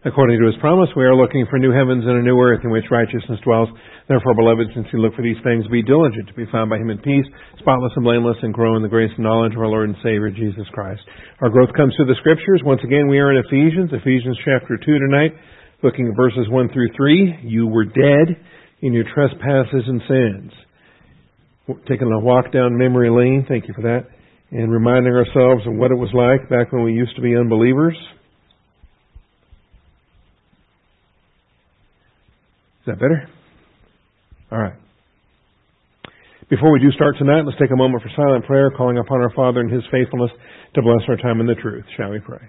According to His promise, we are looking for new heavens and a new earth in which righteousness dwells. Therefore, beloved, since you look for these things, be diligent to be found by Him in peace, spotless and blameless, and grow in the grace and knowledge of our Lord and Savior, Jesus Christ. Our growth comes through the Scriptures. Once again, we are in Ephesians chapter 2 tonight, looking at verses 1 through 3. You were dead in your trespasses and sins. Taking a walk down memory lane, thank you for that, and reminding ourselves of what it was like back when we used to be unbelievers. Is that better? All right. Before we do start tonight, let's take a moment for silent prayer, calling upon our Father and His faithfulness to bless our time in the truth. Shall we pray?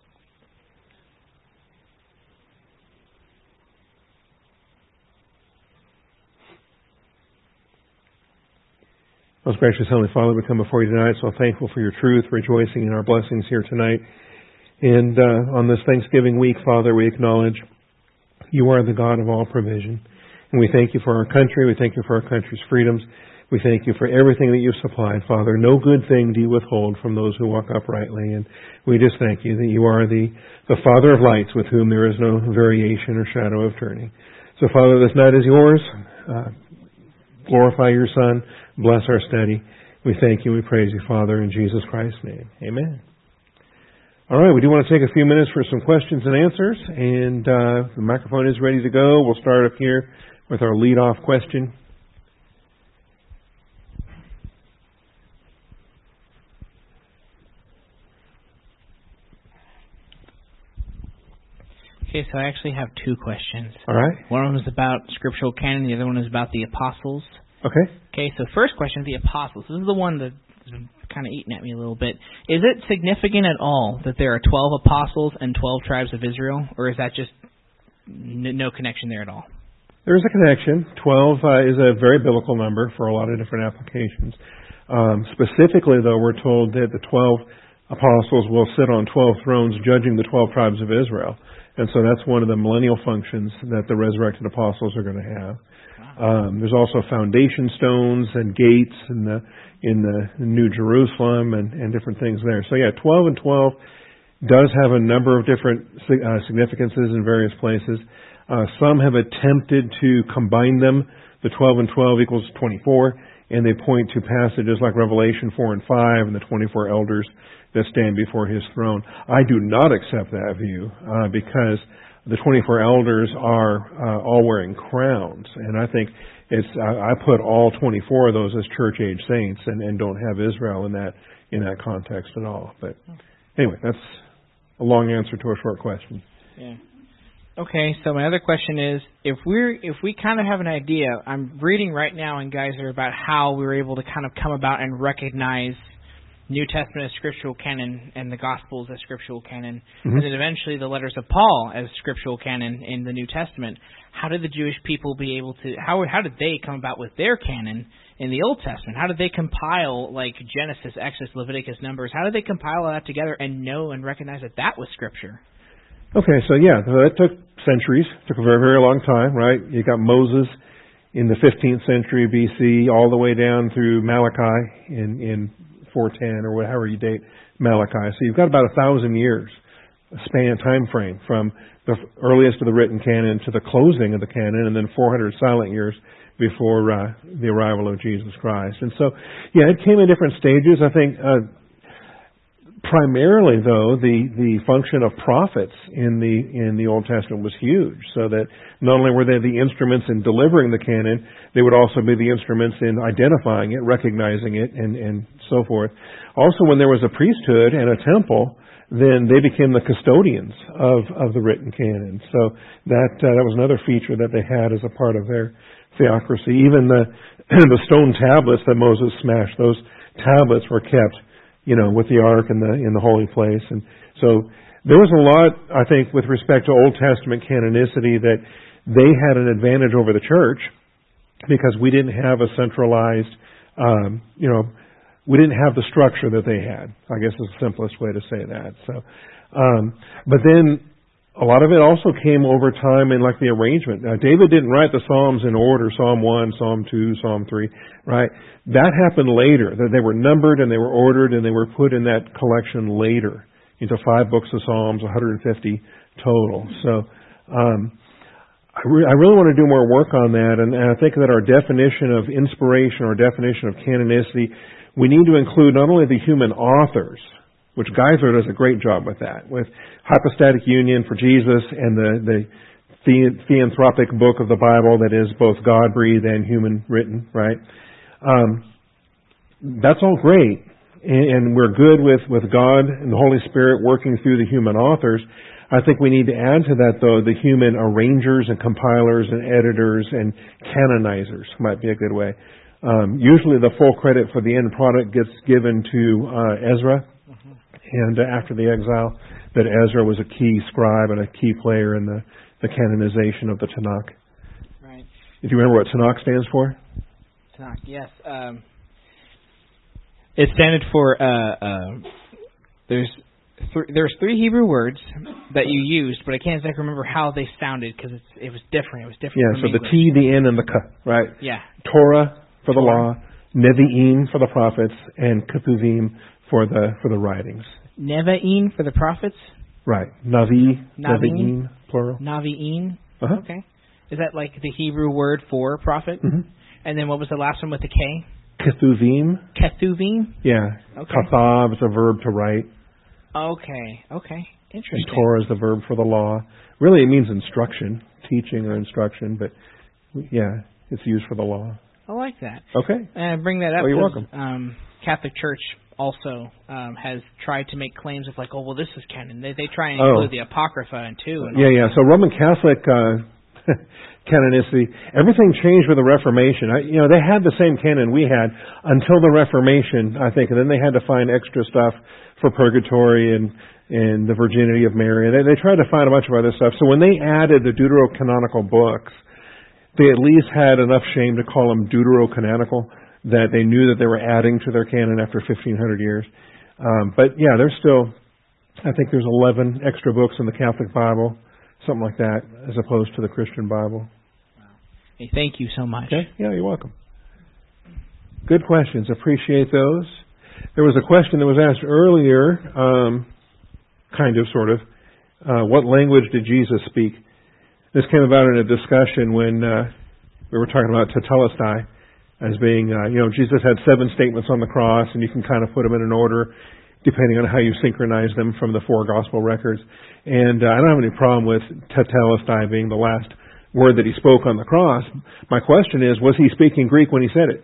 Most gracious Heavenly Father, we come before you tonight, so thankful for your truth, rejoicing in our blessings here tonight. And on this Thanksgiving week, Father, we acknowledge you are the God of all provision. And we thank you for our country. We thank you for our country's freedoms. We thank you for everything that you've supplied, Father. No good thing do you withhold from those who walk uprightly. And we just thank you that you are the Father of lights with whom there is no variation or shadow of turning. So, Father, this night is yours. Glorify your Son. Bless our study. We thank you. We praise you, Father, in Jesus Christ's name. Amen. All right, we do want to take a few minutes for some questions and answers, and the microphone is ready to go. We'll start up here with our lead-off question. Okay, so I actually have two questions. All right. One of them is about scriptural canon, the other one is about the apostles. Okay. Okay, so first question, the apostles. This is the one that's kind of eating at me a little bit. Is it significant at all that there are 12 apostles and 12 tribes of Israel, or is that just no connection there at all? There is a connection. 12 is a very biblical number for a lot of different applications. Specifically, though, we're told that the 12 apostles will sit on 12 thrones judging the 12 tribes of Israel. And so that's one of the millennial functions that the resurrected apostles are going to have. There's also foundation stones and gates in the New Jerusalem and different things there. So yeah, 12 and 12 does have a number of different significances in various places. Some have attempted to combine them. The 12 and 12 equals 24, and they point to passages like Revelation 4 and 5 and the 24 elders that stand before His throne. I do not accept that view because the 24 elders are all wearing crowns, and I think I put all 24 of those as church-age saints, and don't have Israel in that context at all. But anyway, that's a long answer to a short question. Yeah. Okay, so my other question is, if we kind of have an idea, I'm reading right now in Geyser about how we were able to kind of come about and recognize New Testament as scriptural canon and the Gospels as scriptural canon, and then eventually the letters of Paul as scriptural canon in the New Testament. How did the Jewish people be able to? How did they come about with their canon in the Old Testament? How did they compile like Genesis, Exodus, Leviticus, Numbers? How did they compile all that together and know and recognize that that was scripture? Okay, so yeah, that took centuries. It took a very, very long time, right? You got Moses in the 15th century BC, all the way down through Malachi in 410 or whatever you date Malachi. So you've got about 1,000 years time frame from the earliest of the written canon to the closing of the canon, and then 400 silent years before the arrival of Jesus Christ. And so, yeah, it came in different stages. I think primarily, though, the function of prophets in the Old Testament was huge, so that not only were they the instruments in delivering the canon, they would also be the instruments in identifying it, recognizing it, and so forth. Also, when there was a priesthood and a temple, then they became the custodians of the written canon. So that was another feature that they had as a part of their theocracy. Even the stone tablets that Moses smashed, those tablets were kept, with the ark in the holy place. And so there was a lot, I think, with respect to Old Testament canonicity that they had an advantage over the church because we didn't have a centralized, we didn't have the structure that they had, I guess is the simplest way to say that. So, but then a lot of it also came over time in like the arrangement. Now, David didn't write the Psalms in order, Psalm 1, Psalm 2, Psalm 3, right? That happened later. That they were numbered and they were ordered and they were put in that collection later into 5 books of Psalms, 150 total. So I really want to do more work on that, and I think that our definition of inspiration or definition of canonicity, we need to include not only the human authors, which Geisler does a great job with that, with hypostatic union for Jesus and the theanthropic book of the Bible that is both God-breathed and human-written, right? That's all great, and we're good with God and the Holy Spirit working through the human authors. I think we need to add to that, though, the human arrangers and compilers and editors and canonizers might be a good way. Usually the full credit for the end product gets given to Ezra, and after the exile, that Ezra was a key scribe and a key player in the canonization of the Tanakh. Right. If you remember what Tanakh stands for? Tanakh, yes. It stands for, there's 3 Hebrew words that you used, but I can't exactly remember how they sounded because it was different. It was different. Yeah, from so English. the T, the N, and the K, right? Yeah. Torah for the law, Nevi'im for the prophets, and Ketuvim for the writings. Nevi'im for the prophets? Right. Nevi'im, plural. Navi'im? Uh-huh. Okay. Is that like the Hebrew word for prophet? Mm-hmm. And then what was the last one with the K? Ketuvim. Ketuvim? Yeah. Okay. Katav is a verb to write. Okay. Interesting. And Torah is the verb for the law. Really, it means instruction, teaching or instruction, but yeah, it's used for the law. I like that. Okay. And I bring that up you're because welcome. Catholic Church also has tried to make claims of like, oh, well, this is canon. They try and include the Apocrypha too. And yeah. So Roman Catholic canonicity, everything changed with the Reformation. They had the same canon we had until the Reformation, I think, and then they had to find extra stuff for purgatory and the virginity of Mary. They tried to find a bunch of other stuff. So when they added the deuterocanonical books, they at least had enough shame to call them deuterocanonical, that they knew that they were adding to their canon after 1,500 years. But yeah, there's still, I think there's 11 extra books in the Catholic Bible, something like that, as opposed to the Christian Bible. Hey, thank you so much. Okay. Yeah, you're welcome. Good questions. Appreciate those. There was a question that was asked earlier, kind of, sort of, what language did Jesus speak? This came about in a discussion when we were talking about tetelestai as being, Jesus had 7 statements on the cross, and you can kind of put them in an order depending on how you synchronize them from the 4 gospel records. And I don't have any problem with tetelestai being the last word that he spoke on the cross. My question is, was he speaking Greek when he said it?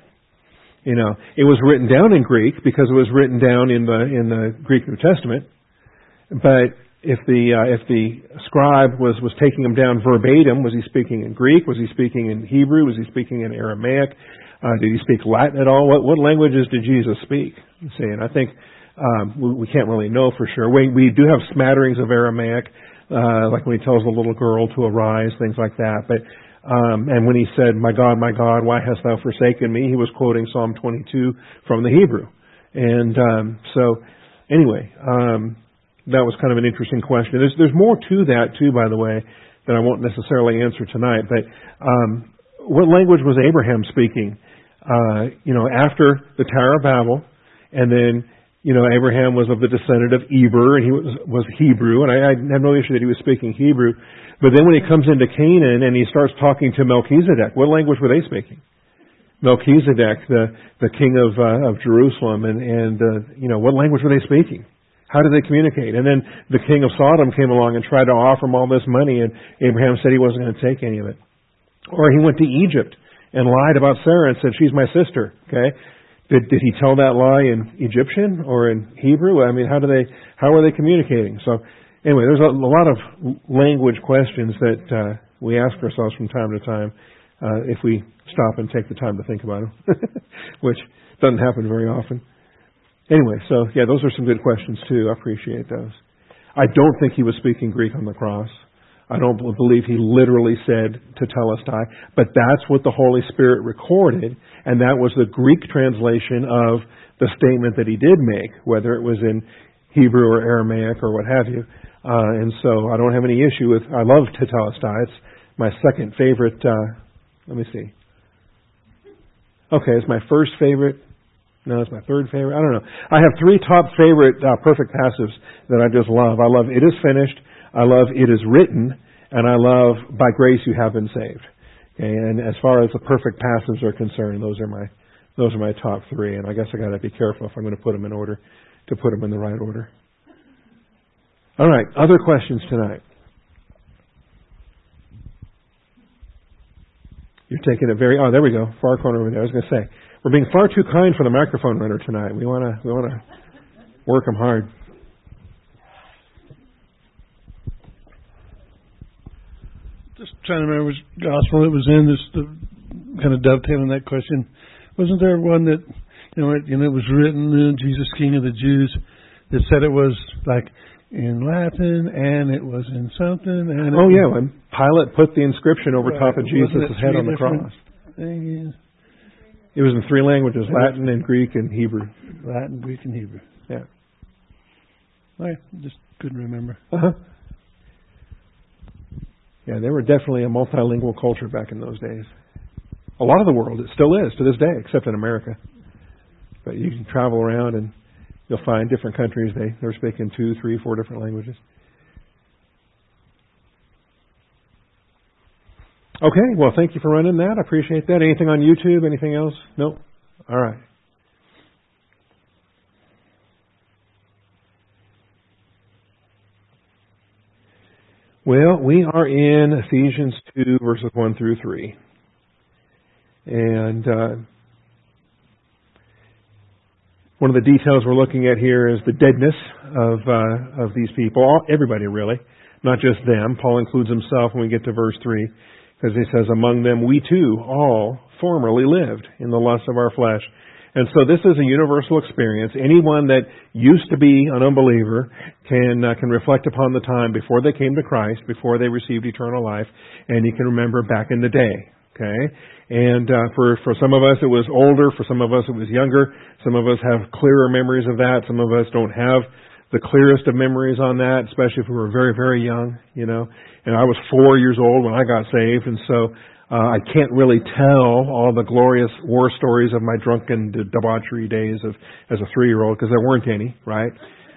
It was written down in Greek because it was written down in the Greek New Testament. But if the scribe was taking them down verbatim, was he speaking in Greek? Was he speaking in Hebrew? Was he speaking in Aramaic? Did he speak Latin at all? What languages did Jesus speak? See, and I think we can't really know for sure. We do have smatterings of Aramaic, like when he tells the little girl to arise, things like that. But and when he said, my God, why hast thou forsaken me?" He was quoting Psalm 22 from the Hebrew. And so, anyway, that was kind of an interesting question. There's more to that too, by the way, that I won't necessarily answer tonight. But what language was Abraham speaking? After the Tower of Babel, and then Abraham was of the descendant of Eber, and he was Hebrew, and I have no issue that he was speaking Hebrew. But then when he comes into Canaan and he starts talking to Melchizedek, what language were they speaking? Melchizedek, the king of Jerusalem, and what language were they speaking? How did they communicate? And then the king of Sodom came along and tried to offer him all this money, and Abraham said he wasn't going to take any of it. Or he went to Egypt and lied about Sarah and said, "She's my sister." Okay, did he tell that lie in Egyptian or in Hebrew? I mean, how were they communicating? So anyway, there's a lot of language questions that we ask ourselves from time to time if we stop and take the time to think about them, which doesn't happen very often. Anyway, so yeah, those are some good questions too. I appreciate those. I don't think he was speaking Greek on the cross. I don't believe he literally said tetelestai, but that's what the Holy Spirit recorded, and that was the Greek translation of the statement that he did make, whether it was in Hebrew or Aramaic or what have you. And so I don't have any issue with, I love tetelestai. It's my second favorite, let me see. Okay, it's my first favorite. No, it's my third favorite. I don't know. I have 3 top favorite perfect passives that I just love. I love "It is finished." I love it is written, and I love by grace you have been saved. Okay, and as far as the perfect passages are concerned, those are my top three. And I guess I got to be careful if I'm going to put them in order, to put them in the right order. All right, other questions tonight? You're taking it very. Oh, there we go, far corner over there. I was going to say we're being far too kind for the microphone runner tonight. We want to work them hard. Just trying to remember which gospel it was in. Just to kind of dovetail on that question. Wasn't there one that it was written, Jesus, King of the Jews, that said it was like in Latin and it was in something? And when Pilate put the inscription over top of Jesus' head on the cross. Things? It was in three languages: Latin and Greek and Hebrew. Latin, Greek, and Hebrew. Yeah. I just couldn't remember. Uh-huh. Yeah, they were definitely a multilingual culture back in those days. A lot of the world, it still is to this day, except in America. But you can travel around and you'll find different countries, they're speaking 2, 3, 4 different languages. Okay, well, thank you for running that. I appreciate that. Anything on YouTube? Anything else? No? All right. Well, we are in Ephesians 2, verses 1 through 3. And one of the details we're looking at here is the deadness of these people. Everybody, really, not just them. Paul includes himself when we get to verse 3, because he says, among them we too all formerly lived in the lust of our flesh. And so this is a universal experience. Anyone that used to be an unbeliever can reflect upon the time before they came to Christ, before they received eternal life, and you can remember back in the day. Okay, and for some of us it was older, for some of us it was younger. Some of us have clearer memories of that. Some of us don't have the clearest of memories on that, especially if we were very, very young. And I was 4 years old when I got saved, and so I can't really tell all the glorious war stories of my drunken debauchery days as a 3-year-old, because there weren't any, right?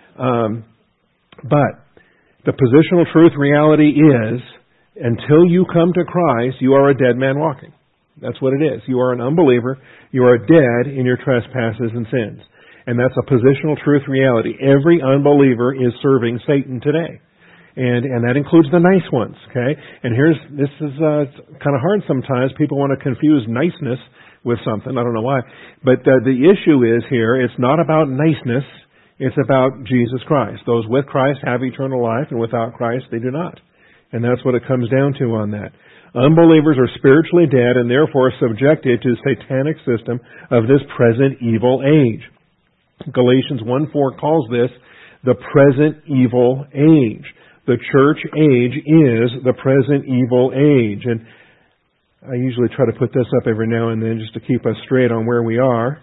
But the positional truth reality is, until you come to Christ, you are a dead man walking. That's what it is. You are an unbeliever. You are dead in your trespasses and sins. And that's a positional truth reality. Every unbeliever is serving Satan today. And that includes the nice ones, okay? And this is kind of hard sometimes. People want to confuse niceness with something. I don't know why. But the issue is here, it's not about niceness. It's about Jesus Christ. Those with Christ have eternal life, and without Christ, they do not. And that's what it comes down to on that. Unbelievers are spiritually dead and therefore subjected to the satanic system of this present evil age. Galatians 1:4 calls this the present evil age. The church age is the present evil age. And I usually try to put this up every now and then just to keep us straight on where we are.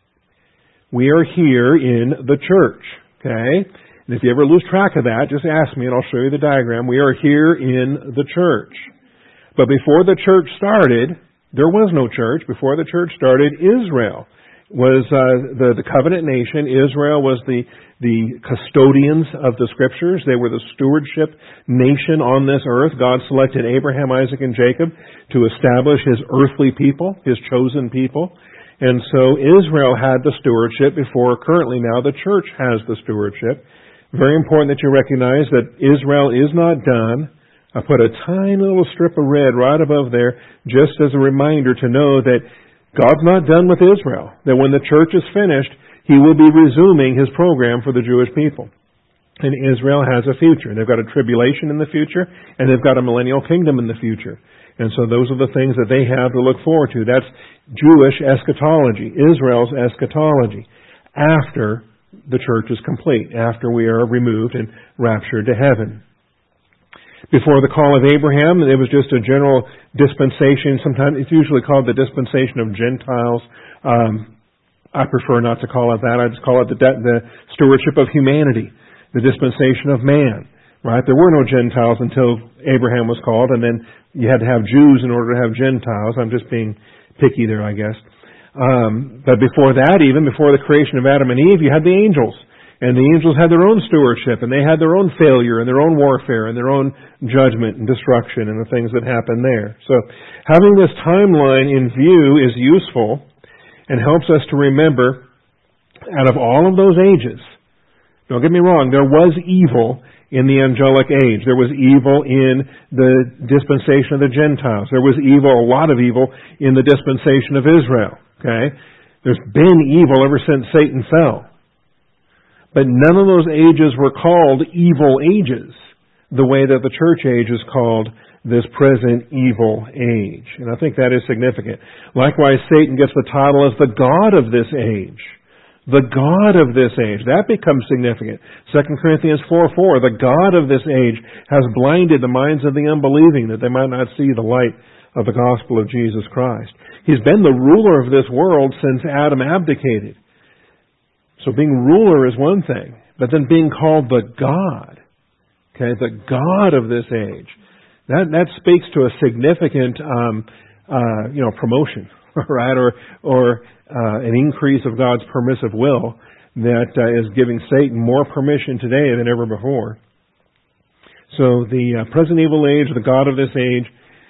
We are here in the church, okay? And if you ever lose track of that, just ask me and I'll show you the diagram. We are here in the church. But before the church started, there was no church. Before the church started, Israel was the covenant nation. Israel was the custodians of the Scriptures. They were the stewardship nation on this earth. God selected Abraham, Isaac, and Jacob to establish His earthly people, His chosen people. And so Israel had the stewardship before currently now the church has the stewardship. Very important that you recognize that Israel is not done. I put a tiny little strip of red right above there just as a reminder to know that God's not done with Israel. That when the church is finished, He will be resuming His program for the Jewish people. And Israel has a future. They've got a tribulation in the future, and they've got a millennial kingdom in the future. And so those are the things that they have to look forward to. That's Jewish eschatology, Israel's eschatology, after the church is complete, after we are removed and raptured to heaven. Before the call of Abraham, it was just a general dispensation. Sometimes it's usually called the dispensation of Gentiles. I prefer not to call it that. I just call it the stewardship of humanity, the dispensation of man. Right? There were no Gentiles until Abraham was called, and then you had to have Jews in order to have Gentiles. I'm just being picky there, I guess. But before that, even before the creation of Adam and Eve, you had the angels. And the angels had their own stewardship, and they had their own failure, and their own warfare, and their own judgment and destruction, and the things that happened there. So having this timeline in view is useful and helps us to remember, out of all of those ages, don't get me wrong, there was evil in the angelic age. There was evil in the dispensation of the Gentiles. There was evil, a lot of evil, in the dispensation of Israel. Okay? There's been evil ever since Satan fell. But none of those ages were called evil ages, the way that the church age is called this present evil age. And I think that is significant. Likewise, Satan gets the title as the God of this age. The God of this age. That becomes significant. 2 Corinthians 4:4, the God of this age has blinded the minds of the unbelieving that they might not see the light of the gospel of Jesus Christ. He's been the ruler of this world since Adam abdicated. So being ruler is one thing, but then being called the God, okay, the God of this age, that speaks to a significant, promotion, right, or an increase of God's permissive will that is giving Satan more permission today than ever before. So the present evil age, the God of this age,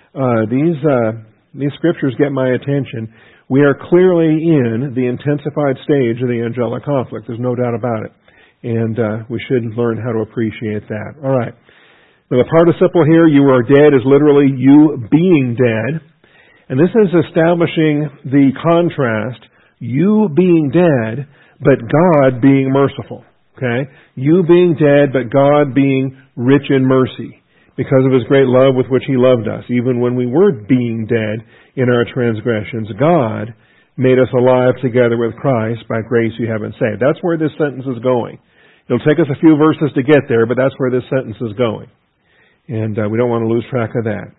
these scriptures get my attention. We are clearly in the intensified stage of the angelic conflict. There's no doubt about it. And we should learn how to appreciate that. All right. Now the participle here, you are dead, is literally you being dead. And this is establishing the contrast, you being dead, but God being merciful. Okay? You being dead, but God being rich in mercy, because of His great love with which He loved us. Even when we were being dead in our transgressions, God made us alive together with Christ. By grace you have been saved. That's where this sentence is going. It'll take us a few verses to get there, but that's where this sentence is going. And we don't want to lose track of that.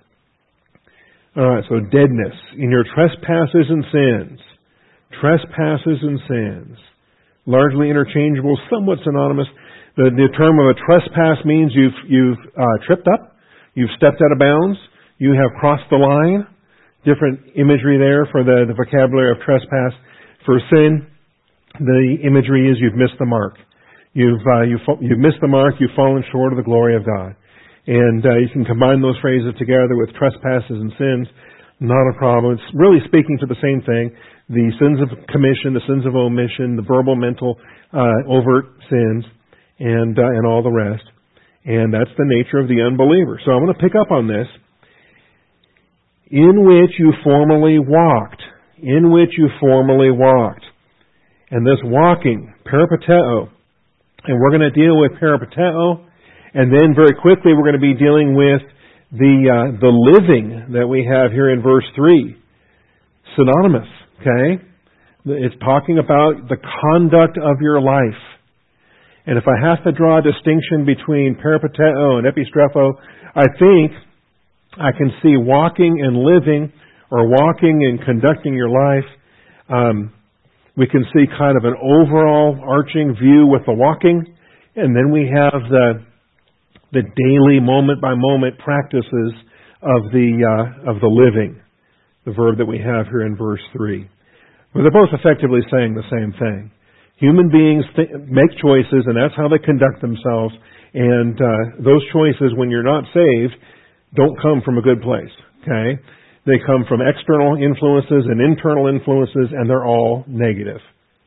All right, so deadness in your trespasses and sins. Trespasses and sins. Largely interchangeable, somewhat synonymous. The term of a trespass means you've tripped up, you've stepped out of bounds, you have crossed the line. Different imagery there for the vocabulary of trespass. For sin, the imagery is you've missed the mark. You've missed the mark. You've fallen short of the glory of God. And you can combine those phrases together with trespasses and sins. Not a problem. It's really speaking to the same thing. The sins of commission, the sins of omission, the verbal, mental, overt sins, and all the rest. And that's the nature of the unbeliever. So I'm going to pick up on this. In which you formerly walked. In which you formerly walked. And this walking, peripateo. And we're going to deal with peripateo. And then very quickly we're going to be dealing with the living that we have here in verse 3. Synonymous. Okay? It's talking about the conduct of your life. And if I have to draw a distinction between peripateo and epistrepho, I think I can see walking and living, or walking and conducting your life. We can see kind of an overall arching view with the walking, and then we have the daily moment by moment practices of the living, the verb that we have here in verse 3. But they're both effectively saying the same thing. Human beings make choices, and that's how they conduct themselves. And those choices, when you're not saved, don't come from a good place, okay? They come from external influences and internal influences, and they're all negative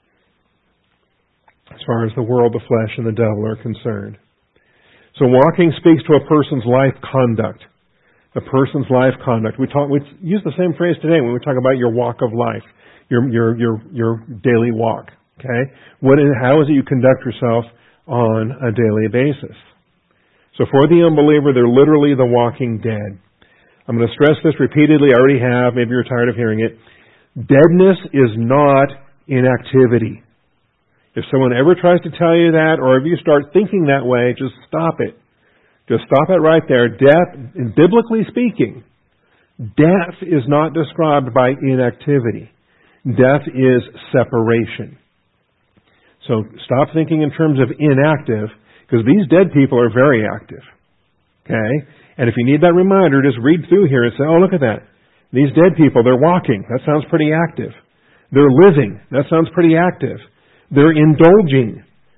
as far as the world, the flesh, and the devil are concerned. So walking speaks to a person's life conduct. A person's life conduct. We use the same phrase today when we talk about your walk of life, your daily walk, okay? How is it you conduct yourself on a daily basis? So for the unbeliever, they're literally the walking dead. I'm going to stress this repeatedly. I already have. Maybe you're tired of hearing it. Deadness is not inactivity. If someone ever tries to tell you that, or if you start thinking that way, just stop it. Just stop it right there. Death, biblically speaking, death is not described by inactivity. Death is separation. So stop thinking in terms of inactive, because these dead people are very active. Okay? And if you need that reminder, just read through here and say, oh, look at that. These dead people, they're walking. That sounds pretty active. They're living. That sounds pretty active. They're indulging.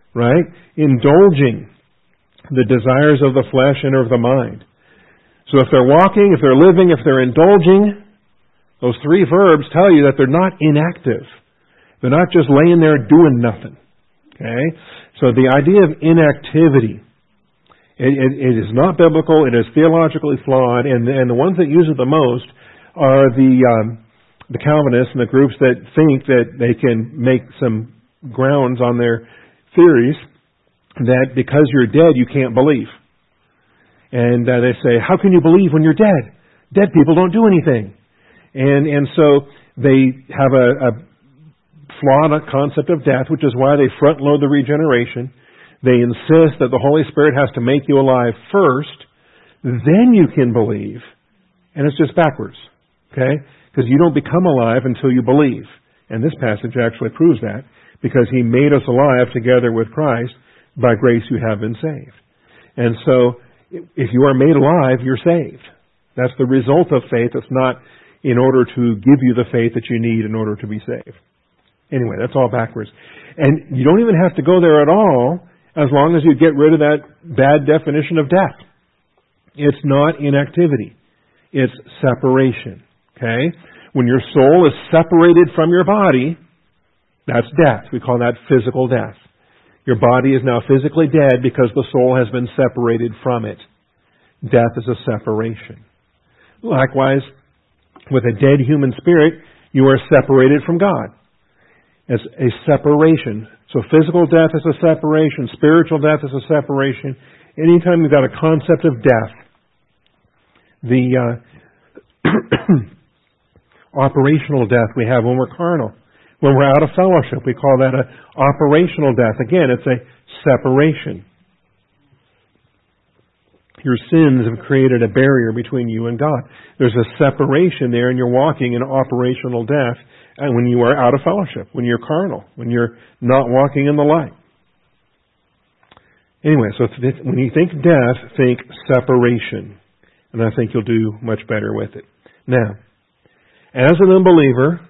right? Indulging the desires of the flesh and of the mind. So if they're walking, if they're living, if they're indulging, those three verbs tell you that they're not inactive. They're not just laying there doing nothing. Okay? So the idea of inactivity, it is not biblical, it is theologically flawed, and the ones that use it the most are the Calvinists and the groups that think that they can make some grounds on their theories that because you're dead, you can't believe. And they say, how can you believe when you're dead? Dead people don't do anything. And so they have a flawed concept of death, which is why they front load the regeneration. They insist that the Holy Spirit has to make you alive first, then you can believe. And it's just backwards. Okay? Because you don't become alive until you believe. And this passage actually proves that, because He made us alive together with Christ. By grace you have been saved. And so, if you are made alive, you're saved. That's the result of faith. It's not in order to give you the faith that you need in order to be saved. Anyway, that's all backwards. And you don't even have to go there at all as long as you get rid of that bad definition of death. It's not inactivity. It's separation. Okay? When your soul is separated from your body, that's death. We call that physical death. Your body is now physically dead because the soul has been separated from it. Death is a separation. Likewise, with a dead human spirit, you are separated from God. It's a separation. So physical death is a separation. Spiritual death is a separation. Anytime you've got a concept of death, the operational death we have when we're carnal. When we're out of fellowship, we call that an operational death. Again, it's a separation. Your sins have created a barrier between you and God. There's a separation there, and you're walking in operational death and when you are out of fellowship, when you're carnal, when you're not walking in the light. Anyway, so when you think death, think separation. And I think you'll do much better with it. Now, as an unbeliever,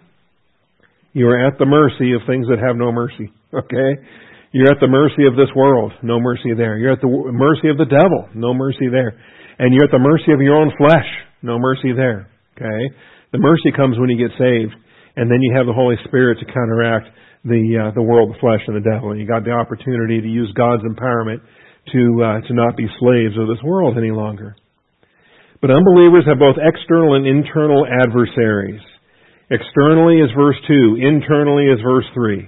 you are at the mercy of things that have no mercy. Okay? You're at the mercy of this world. No mercy there. You're at the mercy of the devil. No mercy there. And you're at the mercy of your own flesh. No mercy there. Okay? The mercy comes when you get saved. And then you have the Holy Spirit to counteract the world, the flesh, and the devil. And you got the opportunity to use God's empowerment to not be slaves of this world any longer. But unbelievers have both external and internal adversaries. Externally is verse 2. Internally is verse 3.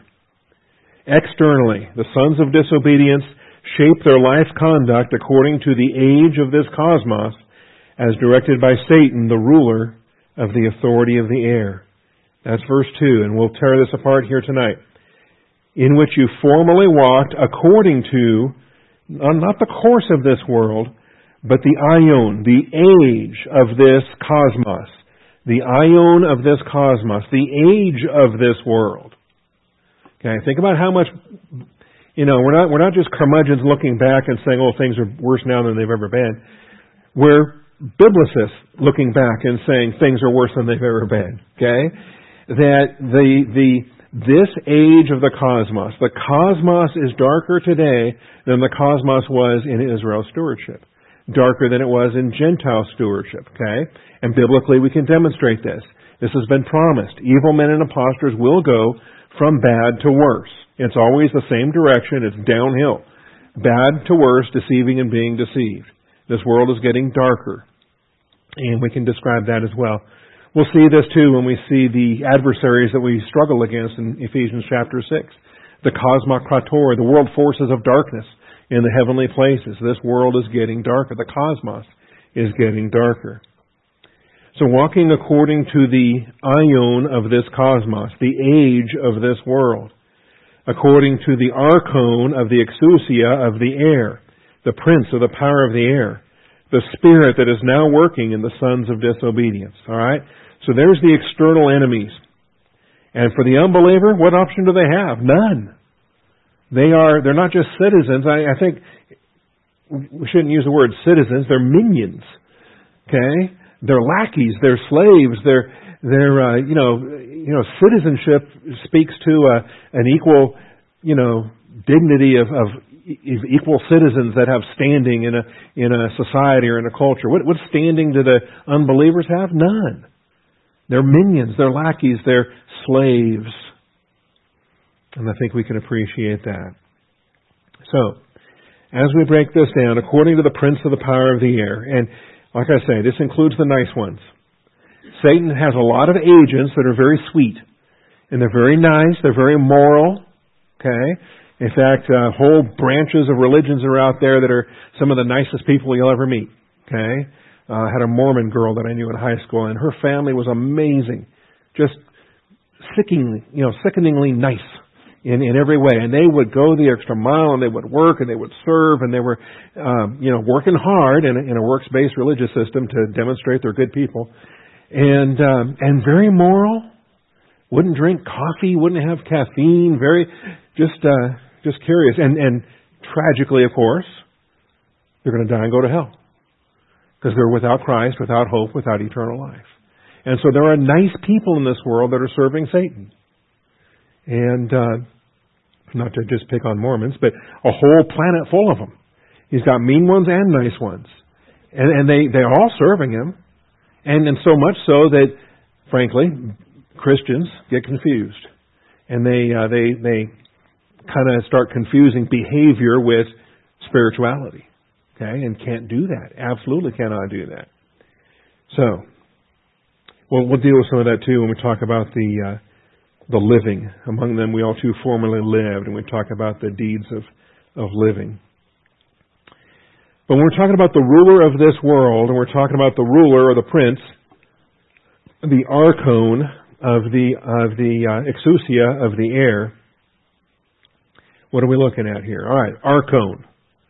Externally, the sons of disobedience shape their life conduct according to the age of this cosmos, as directed by Satan, the ruler of the authority of the air. That's verse 2, and we'll tear this apart here tonight. In which you formerly walked according to, not the course of this world, but the aion, the age of this cosmos. The aion of this cosmos, the age of this world. Okay, think about how much, we're not just curmudgeons looking back and saying, oh, things are worse now than they've ever been. We're biblicists looking back and saying things are worse than they've ever been. Okay? That this age of the cosmos is darker today than the cosmos was in Israel's stewardship. Darker than it was in Gentile stewardship. Okay? And biblically we can demonstrate this. This has been promised. Evil men and impostors will go from bad to worse. It's always the same direction. It's downhill. Bad to worse, deceiving and being deceived. This world is getting darker. And we can describe that as well. We'll see this too when we see the adversaries that we struggle against in Ephesians chapter 6. The cosmokrator, the world forces of darkness in the heavenly places. This world is getting darker. The cosmos is getting darker. So walking according to the aion of this cosmos, the age of this world, according to the archon of the exousia of the air, the prince of the power of the air, the spirit that is now working in the sons of disobedience. All right? So there's the external enemies. And for the unbeliever, what option do they have? None. They're not just citizens. I think we shouldn't use the word citizens. They're minions. Okay? They're lackeys. They're slaves. They're citizenship speaks to an equal, dignity of equal citizens that have standing in a society or in a culture. What standing do the unbelievers have? None. They're minions, they're lackeys, they're slaves. And I think we can appreciate that. So, as we break this down, according to the prince of the power of the air, and like I say, this includes the nice ones. Satan has a lot of agents that are very sweet. And they're very nice, they're very moral. Okay? In fact, whole branches of religions are out there that are some of the nicest people you'll ever meet. Okay? I had a Mormon girl that I knew in high school, and her family was amazing. Just sickeningly nice in every way. And they would go the extra mile, and they would work, and they would serve, and they were, working hard in a works-based religious system to demonstrate they're good people. And very moral. Wouldn't drink coffee, wouldn't have caffeine, very, just curious. And tragically, of course, they're going to die and go to hell. Because they're without Christ, without hope, without eternal life. And so there are nice people in this world that are serving Satan. And not to just pick on Mormons, but a whole planet full of them. He's got mean ones and nice ones. And they're all serving him. And so much so that, frankly, Christians get confused. And they kind of start confusing behavior with spirituality. Okay, and can't do that. Absolutely cannot do that. So, we'll deal with some of that too when we talk about the living. Among them we all too formerly lived, and we talk about the deeds of living. But when we're talking about the ruler of this world, and we're talking about the ruler or the prince, the archon of the exousia of the air, what are we looking at here? All right, archon.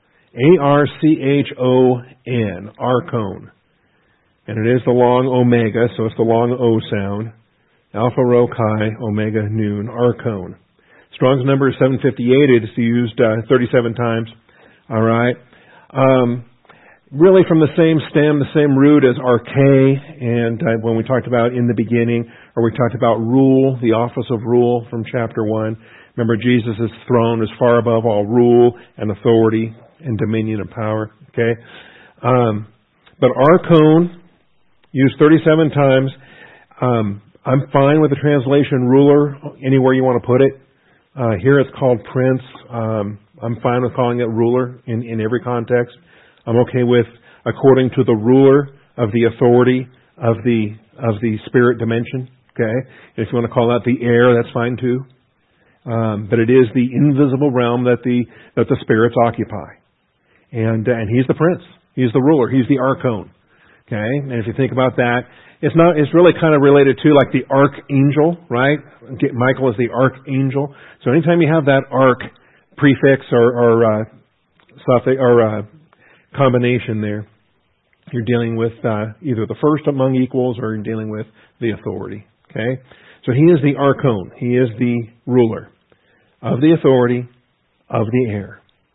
A-R-C-H-O-N, archon. And it is the long omega, so it's the long O sound. Alpha Rho Chi, omega noon, archon. Strong's number is 758. It's used 37 times. All right. Really from the same stem, the same root as arche, and when we talked about in the beginning, or we talked about rule, the office of rule from chapter 1. Remember, Jesus' throne is far above all rule and authority and dominion and power. Okay? But archon, used 37 times. I'm fine with the translation ruler, anywhere you want to put it. Here it's called prince. I'm fine with calling it ruler in every context. I'm okay with according to the ruler of the authority of the spirit dimension. Okay? If you want to call that the air, that's fine too. But it is the invisible realm that the spirits occupy. And he's the prince. He's the ruler. He's the archon. Okay? And if you think about that, it's really kind of related to like the archangel, right? Michael is the archangel. So anytime you have that arch prefix or suffix or combination there, you're dealing with either the first among equals or you're dealing with the authority. Okay? So he is the archon. He is the ruler of the authority of the air.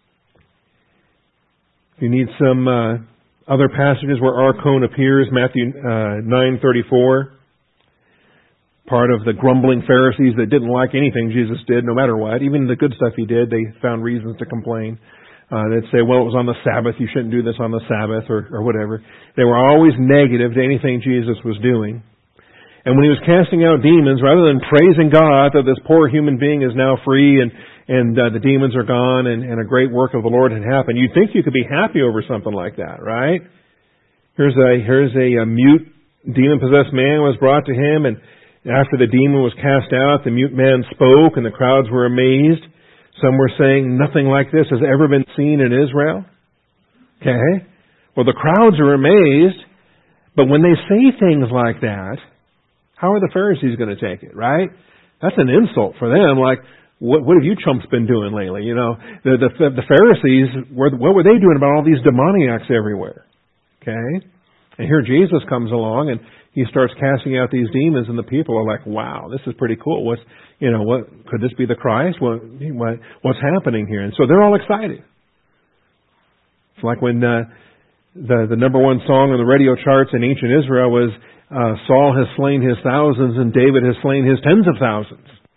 If you need some other passages where archon appears, Matthew 9:34. Part of the grumbling Pharisees that didn't like anything Jesus did, no matter what. Even the good stuff he did, they found reasons to complain. They'd say, well, it was on the Sabbath, you shouldn't do this on the Sabbath, or whatever. They were always negative to anything Jesus was doing. And when he was casting out demons, rather than praising God that this poor human being is now free and the demons are gone and a great work of the Lord had happened, you'd think you could be happy over something like that, right? Here's a mute, demon-possessed man was brought to him, and after the demon was cast out, the mute man spoke, and the crowds were amazed. Some were saying, nothing like this has ever been seen in Israel. Okay? Well, the crowds are amazed, but when they say things like that, how are the Pharisees going to take it, right? That's an insult for them. Like, what have you chumps been doing lately? You know, the Pharisees, what were they doing about all these demoniacs everywhere? Okay? And here Jesus comes along and he starts casting out these demons, and the people are like, wow, this is pretty cool. What could this be the Christ? What's happening here? And so they're all excited. It's like when the number one song on the radio charts in ancient Israel was Saul has slain his thousands and David has slain his tens of thousands.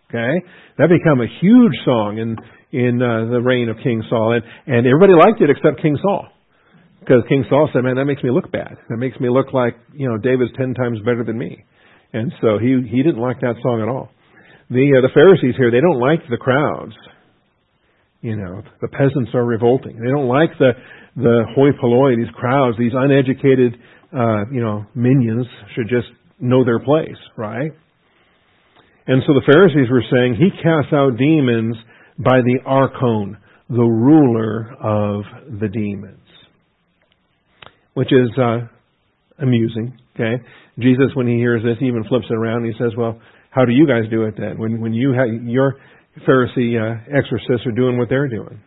Okay? That became a huge song in the reign of King Saul. And everybody liked it except King Saul. Because King Saul said, man, that makes me look bad. That makes me look like, David's 10 times better than me. And so he didn't like that song at all. The Pharisees here, they don't like the crowds. The peasants are revolting. They don't like the hoi polloi, these crowds, these uneducated, minions should just know their place, right? And so the Pharisees were saying, he casts out demons by the archon, the ruler of the demons. Which is amusing, okay? Jesus, when he hears this, he even flips it around and he says, well, how do you guys do it then? When you have your Pharisee exorcists are doing what they're doing.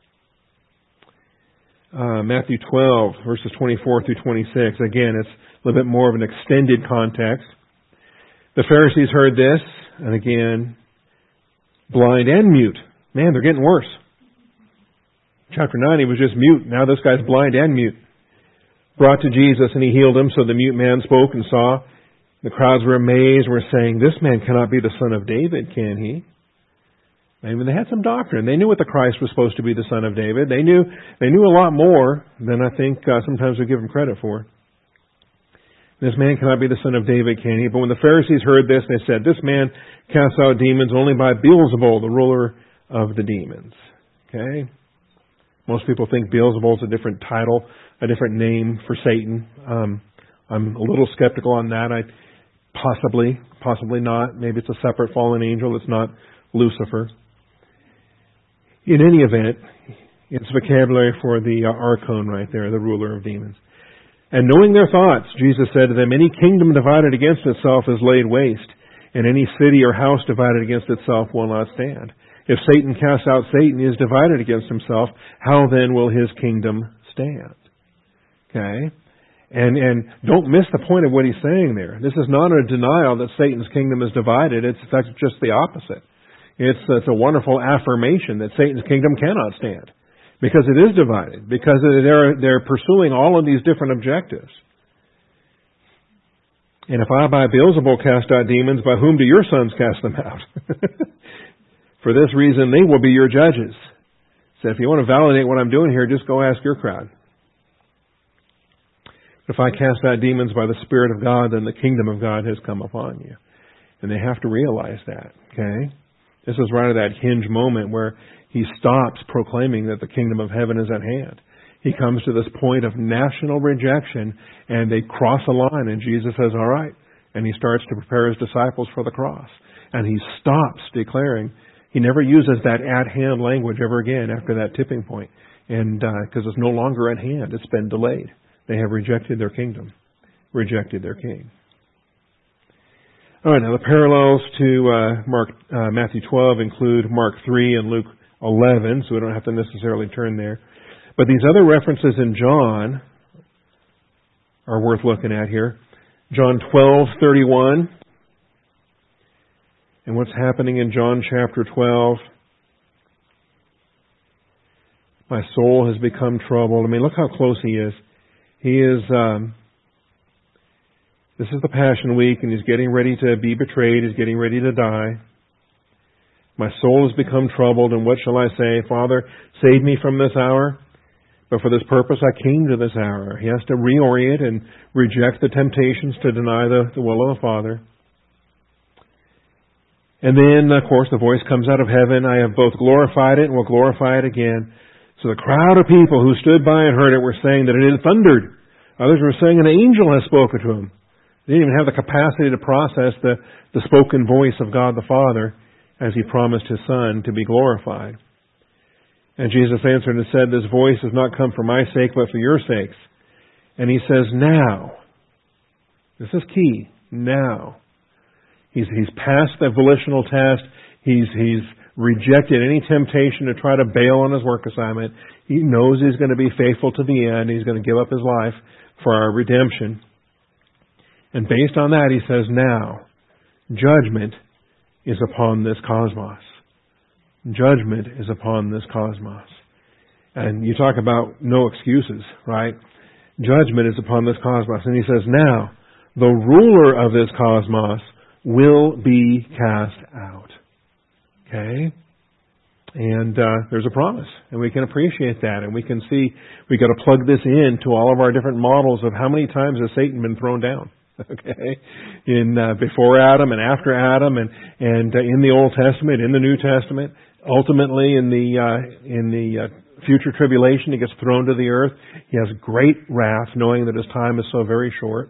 Matthew 12, verses 24 through 26. Again, it's a little bit more of an extended context. The Pharisees heard this, and again, blind and mute. Man, they're getting worse. Chapter 9, he was just mute. Now this guy's blind and mute. Brought to Jesus, and he healed him, so the mute man spoke and saw. The crowds were amazed and were saying, this man cannot be the son of David, can he? I mean, they had some doctrine. They knew what the Christ was supposed to be, the son of David. They knew a lot more than I think sometimes we give him credit for. This man cannot be the son of David, can he? But when the Pharisees heard this, they said, this man casts out demons only by Beelzebul, the ruler of the demons. Okay? Most people think Beelzebul is a different title, a different name for Satan. I'm a little skeptical on that. Possibly not. Maybe it's a separate fallen angel. It's not Lucifer. In any event, it's vocabulary for the archon right there, the ruler of demons. And knowing their thoughts, Jesus said to them, any kingdom divided against itself is laid waste, and any city or house divided against itself will not stand. If Satan casts out Satan, he is divided against himself. How then will his kingdom stand? Okay? And don't miss the point of what he's saying there. This is not a denial that Satan's kingdom is divided. It's just the opposite. It's a wonderful affirmation that Satan's kingdom cannot stand. Because it is divided. Because they're pursuing all of these different objectives. And if I by Beelzebul cast out demons, by whom do your sons cast them out? For this reason, they will be your judges. So if you want to validate what I'm doing here, just go ask your crowd. If I cast out demons by the Spirit of God, then the kingdom of God has come upon you. And they have to realize that, okay? This is right at that hinge moment where he stops proclaiming that the kingdom of heaven is at hand. He comes to this point of national rejection, and they cross a line, and Jesus says, all right. And he starts to prepare his disciples for the cross. And he stops declaring. He never uses that at-hand language ever again after that tipping point. And because it's no longer at hand. It's been delayed. They have rejected their kingdom, rejected their king. All right, now the parallels to Matthew 12 include Mark 3 and Luke 11, so we don't have to necessarily turn there. But these other references in John are worth looking at here. John 12:31. And what's happening in John chapter 12? My soul has become troubled. I mean, look how close he is. He is, this is the Passion Week, and he's getting ready to be betrayed. He's getting ready to die. My soul has become troubled, and what shall I say? Father, save me from this hour. But for this purpose I came to this hour. He has to reorient and reject the temptations to deny the will of the Father. And then, of course, the voice comes out of heaven. I have both glorified it and will glorify it again. So the crowd of people who stood by and heard it were saying that it had thundered. Others were saying an angel has spoken to him. They didn't even have the capacity to process the spoken voice of God the Father as he promised his Son to be glorified. And Jesus answered and said, this voice has not come for my sake, but for your sakes. And he says, now. This is key. Now. He's passed the volitional test. He's rejected any temptation to try to bail on his work assignment. He knows he's going to be faithful to the end. He's going to give up his life for our redemption. And based on that, he says, now, judgment is upon this cosmos. Judgment is upon this cosmos. And you talk about no excuses, right? Judgment is upon this cosmos. And he says, now, the ruler of this cosmos will be cast out. Okay? And there's a promise, and we can appreciate that, and we can see we got to plug this into all of our different models of how many times has Satan been thrown down. Okay, in before Adam and after Adam, and in the Old Testament, in the New Testament, ultimately in the future tribulation, he gets thrown to the earth. He has great wrath, knowing that his time is so very short.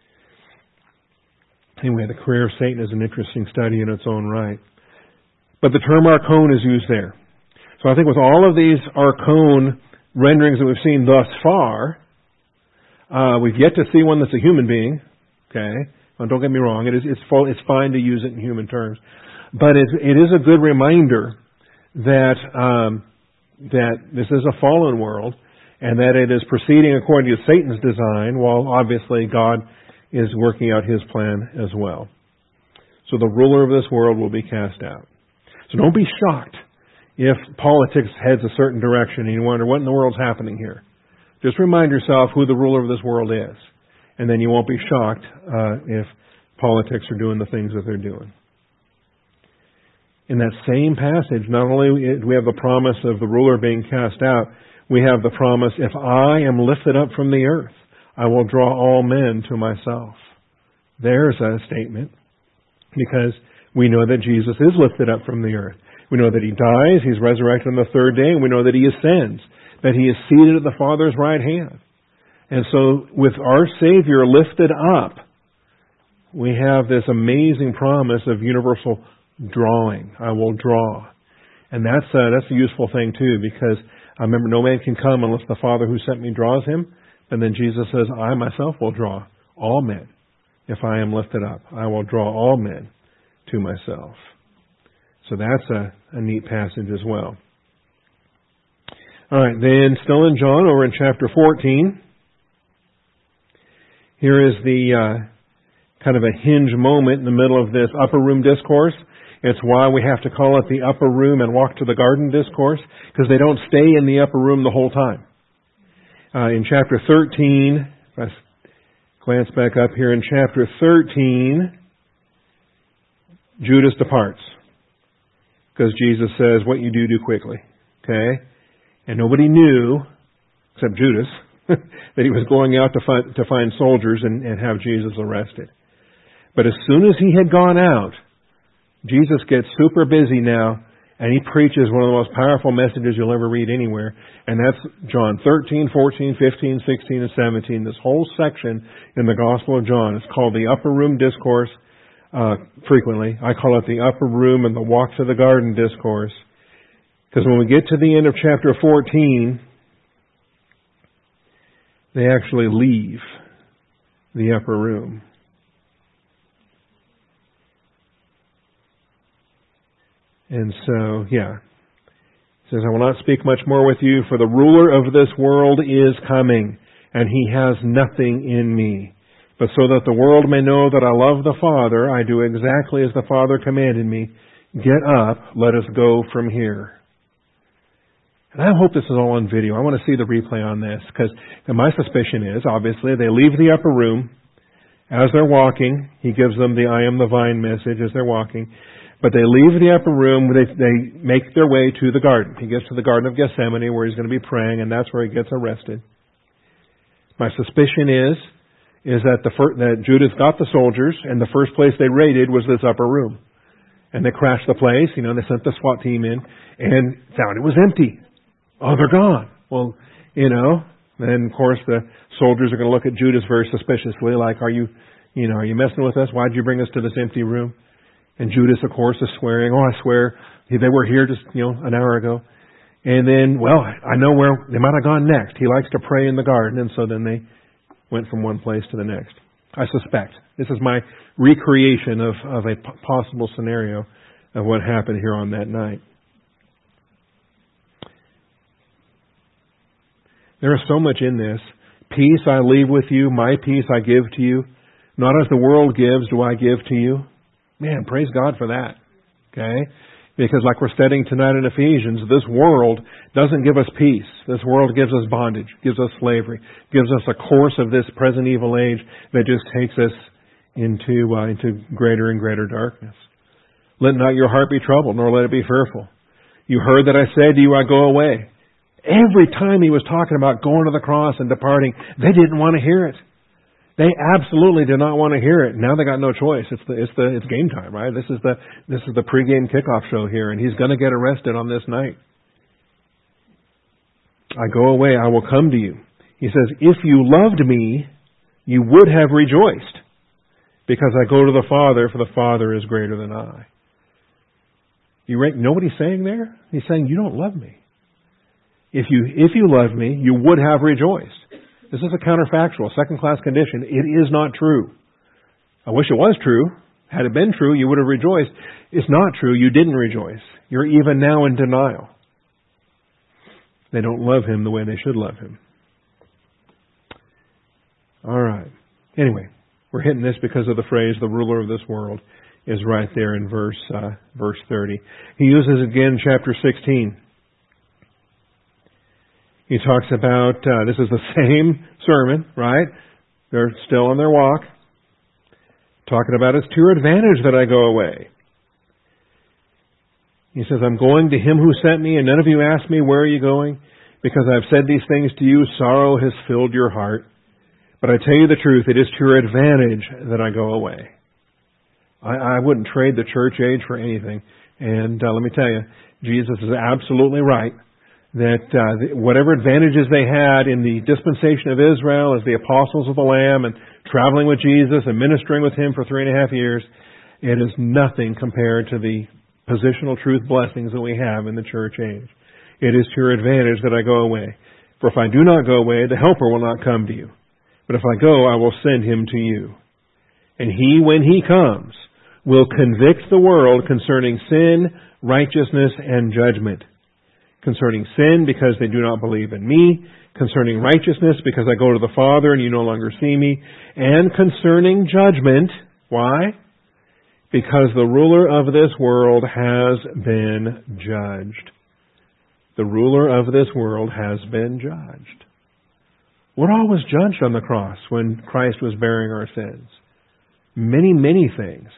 Anyway, the career of Satan is an interesting study in its own right. But the term archon is used there. So I think with all of these archon renderings that we've seen thus far, we've yet to see one that's a human being. Okay, well, don't get me wrong. It's fine to use it in human terms, but it is a good reminder that that this is a fallen world, and that it is proceeding according to Satan's design, while obviously God is working out His plan as well. So the ruler of this world will be cast out. So don't be shocked if politics heads a certain direction and you wonder what in the world's happening here. Just remind yourself who the ruler of this world is. And then you won't be shocked if politics are doing the things that they're doing. In that same passage, not only do we have the promise of the ruler being cast out, we have the promise, if I am lifted up from the earth, I will draw all men to myself. There's a statement, because we know that Jesus is lifted up from the earth. We know that He dies, He's resurrected on the third day, and we know that He ascends, that He is seated at the Father's right hand. And so, with our Savior lifted up, we have this amazing promise of universal drawing. I will draw. And that's a useful thing too, because I remember no man can come unless the Father who sent me draws him. And then Jesus says, I myself will draw all men. If I am lifted up, I will draw all men to myself. So that's a neat passage as well. All right, then still in John, over in chapter 14, here is the kind of a hinge moment in the middle of this upper room discourse. It's why we have to call it the upper room and walk to the garden discourse, because they don't stay in the upper room the whole time. In chapter 13, if I glance back up here, in chapter 13, Judas departs, because Jesus says, what you do quickly. Okay? And nobody knew, except Judas, that he was going out to find soldiers and have Jesus arrested. But as soon as he had gone out, Jesus gets super busy now, and he preaches one of the most powerful messages you'll ever read anywhere, and that's John 13, 14, 15, 16, and 17. This whole section in the Gospel of John is called the Upper Room Discourse. Frequently, I call it the Upper Room and the Walk to the Garden Discourse, because when we get to the end of chapter 14, they actually leave the upper room. And so, yeah. It says, I will not speak much more with you, for the ruler of this world is coming, and he has nothing in me. But so that the world may know that I love the Father, I do exactly as the Father commanded me. Get up, let us go from here. And I hope this is all on video. I want to see the replay on this, because my suspicion is, obviously, they leave the upper room. As they're walking, he gives them the I am the vine message as they're walking. But they leave the upper room, they make their way to the garden. He gets to the Garden of Gethsemane, where he's going to be praying, and that's where he gets arrested. My suspicion is that that Judas got the soldiers, and the first place they raided was this upper room. And they crashed the place, they sent the SWAT team in, and found it was empty. Oh, they're gone. Well, then of course the soldiers are going to look at Judas very suspiciously, like, are you messing with us? Why'd you bring us to this empty room? And Judas, of course, is swearing, oh, I swear, they were here just, an hour ago. And then, well, I know where they might have gone next. He likes to pray in the garden, and so then they went from one place to the next. I suspect. This is my recreation of a possible scenario of what happened here on that night. There is so much in this. Peace I leave with you, my peace I give to you. Not as the world gives do I give to you. Man, praise God for that. Okay? Because like we're studying tonight in Ephesians, this world doesn't give us peace. This world gives us bondage, gives us slavery, gives us a course of this present evil age that just takes us into greater and greater darkness. Let not your heart be troubled, nor let it be fearful. You heard that I said to you, I go away. Every time he was talking about going to the cross and departing, they didn't want to hear it. They absolutely did not want to hear it. Now they got no choice. It's game time, right? This is the pregame kickoff show here, and he's going to get arrested on this night. I go away, I will come to you. He says, if you loved me, you would have rejoiced, because I go to the Father, for the Father is greater than I. Know what he's saying there? He's saying, you don't love me. If you loved me, you would have rejoiced. This is a counterfactual, second-class condition. It is not true. I wish it was true. Had it been true, you would have rejoiced. It's not true. You didn't rejoice. You're even now in denial. They don't love him the way they should love him. All right. Anyway, we're hitting this because of the phrase, the ruler of this world, is right there in verse 30. He uses it again in chapter 16. He talks about, this is the same sermon, right? They're still on their walk. Talking about it's to your advantage that I go away. He says, I'm going to him who sent me, and none of you ask me, where are you going? Because I've said these things to you, sorrow has filled your heart. But I tell you the truth, it is to your advantage that I go away. I wouldn't trade the church age for anything. And let me tell you, Jesus is absolutely right that whatever advantages they had in the dispensation of Israel as the apostles of the Lamb and traveling with Jesus and ministering with him for 3.5 years, it is nothing compared to the positional truth blessings that we have in the church age. It is to your advantage that I go away. For if I do not go away, the Helper will not come to you. But if I go, I will send him to you. And he, when he comes, will convict the world concerning sin, righteousness, and judgment. Concerning sin, because they do not believe in me. Concerning righteousness, because I go to the Father and you no longer see me. And concerning judgment, why? Because the ruler of this world has been judged. The ruler of this world has been judged. What all was judged on the cross when Christ was bearing our sins? Many, many things,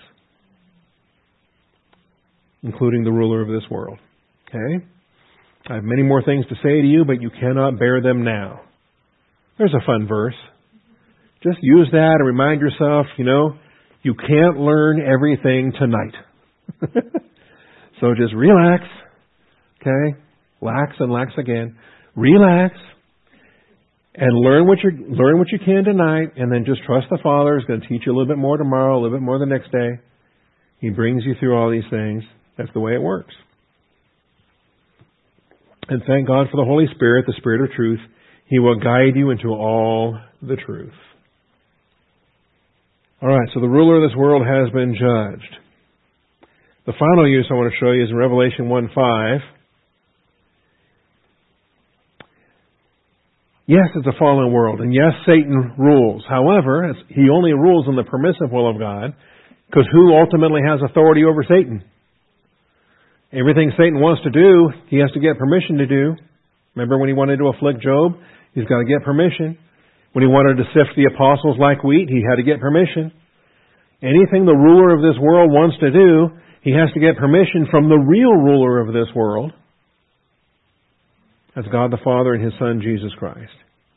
including the ruler of this world. Okay? I have many more things to say to you, but you cannot bear them now. There's a fun verse. Just use that and remind yourself, you can't learn everything tonight. So just relax. Okay? Lax and lax again. Relax. And learn what you can tonight, and then just trust the Father is going to teach you a little bit more tomorrow, a little bit more the next day. He brings you through all these things. That's the way it works. And thank God for the Holy Spirit, the Spirit of truth. He will guide you into all the truth. All right, so the ruler of this world has been judged. The final use I want to show you is in Revelation 1:5. Yes, it's a fallen world, and yes, Satan rules. However, he only rules in the permissive will of God, because who ultimately has authority over Satan? Everything Satan wants to do, he has to get permission to do. Remember when he wanted to afflict Job? He's got to get permission. When he wanted to sift the apostles like wheat, he had to get permission. Anything the ruler of this world wants to do, he has to get permission from the real ruler of this world. That's God the Father and His Son, Jesus Christ.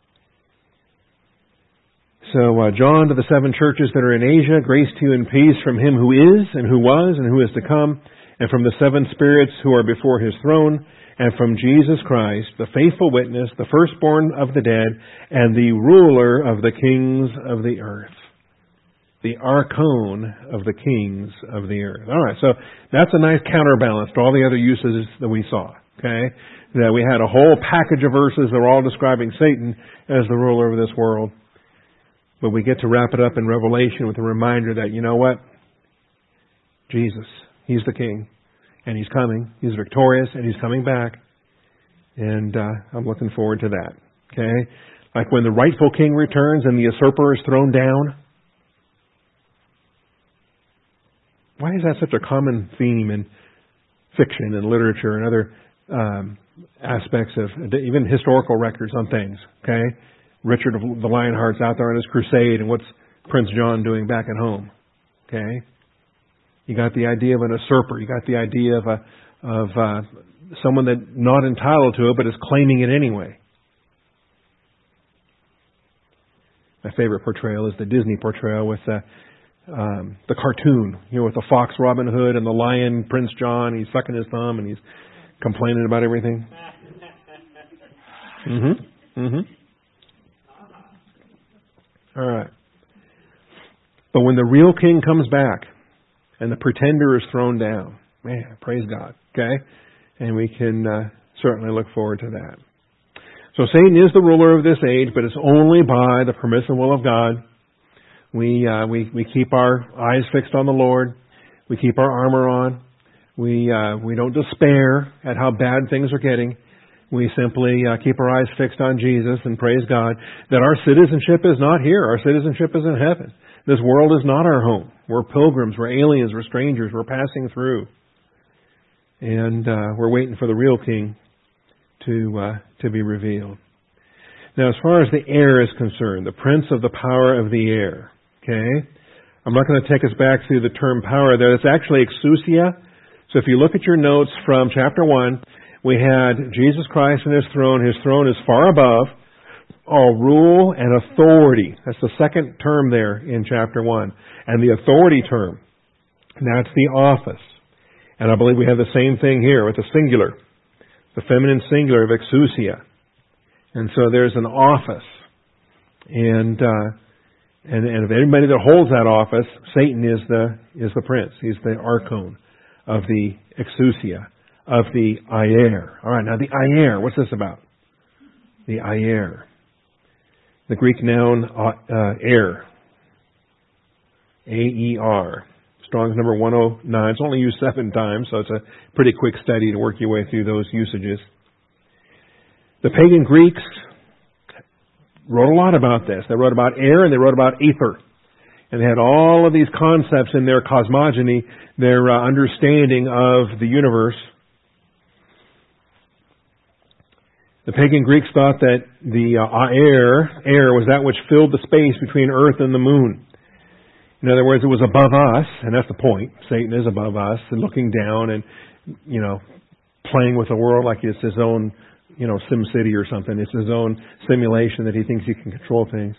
So, John, to the 7 churches that are in Asia, grace to you and peace from Him who is, and who was, and who is to come, and from the 7 spirits who are before His throne, and from Jesus Christ, the faithful witness, the firstborn of the dead, and the ruler of the kings of the earth. The archon of the kings of the earth. All right, so that's a nice counterbalance to all the other uses that we saw. Okay? That we had a whole package of verses that were all describing Satan as the ruler of this world. But we get to wrap it up in Revelation with a reminder that, you know what? Jesus, He's the King. And He's coming. He's victorious and He's coming back. And I'm looking forward to that. Okay? Like when the rightful King returns and the usurper is thrown down. Why is that such a common theme in fiction and literature and other aspects of even historical records on things? Okay? Richard of the Lionheart's out there on his crusade, and what's Prince John doing back at home? Okay? You got the idea of an usurper. You got the idea of someone that's not entitled to it but is claiming it anyway. My favorite portrayal is the Disney portrayal with the cartoon, with the fox Robin Hood and the lion Prince John. He's sucking his thumb and he's complaining about everything. All right. But when the real king comes back and the pretender is thrown down, man, praise God. Okay? And we can certainly look forward to that. So Satan is the ruler of this age, but it's only by the permissive will of God. We keep our eyes fixed on the Lord. We keep our armor on. We don't despair at how bad things are getting. We simply keep our eyes fixed on Jesus and praise God that our citizenship is not here. Our citizenship is in heaven. This world is not our home. We're pilgrims. We're aliens. We're strangers. We're passing through. And we're waiting for the real king to be revealed. Now, as far as the air is concerned, the prince of the power of the air, okay? I'm not going to take us back through the term power there. It's actually exousia. So if you look at your notes from chapter 1, we had Jesus Christ and His throne. His throne is far above all rule and authority. That's the second term there in chapter 1. And the authority term, that's the office. And I believe we have the same thing here with the singular, the feminine singular of exousia. And so there's an office. And if anybody that holds that office, Satan is the prince. He's the archon of the exousia, of the ayer. All right, now the ayer, what's this about? The ayer. The Greek noun air. A-E-R. Strong's number 109. It's only used 7 times, so it's a pretty quick study to work your way through those usages. The pagan Greeks wrote a lot about this. They wrote about air and they wrote about ether. And they had all of these concepts in their cosmogony, their understanding of the universe. The pagan Greeks thought that the air was that which filled the space between Earth and the moon. In other words, it was above us, and that's the point. Satan is above us and looking down and, playing with the world like it's his own, Sim City or something. It's his own simulation that he thinks he can control things.